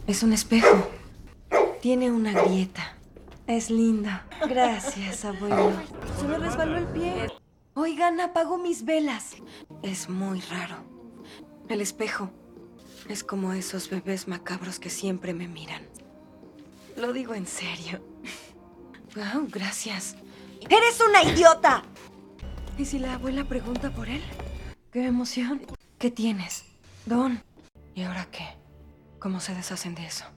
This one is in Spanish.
Es un espejo. Tiene una grieta. Es linda. Gracias, abuelo. Se me resbaló el pie. Oigan, apagó mis velas. Es muy raro. El espejo es como esos bebés macabros que siempre me miran. Lo digo en serio. Wow, gracias. ¡Eres una idiota! ¿Y si la abuela pregunta por él? ¡Qué emoción! ¿Qué tienes? Don. ¿Y ahora qué? ¿Cómo se deshacen de eso?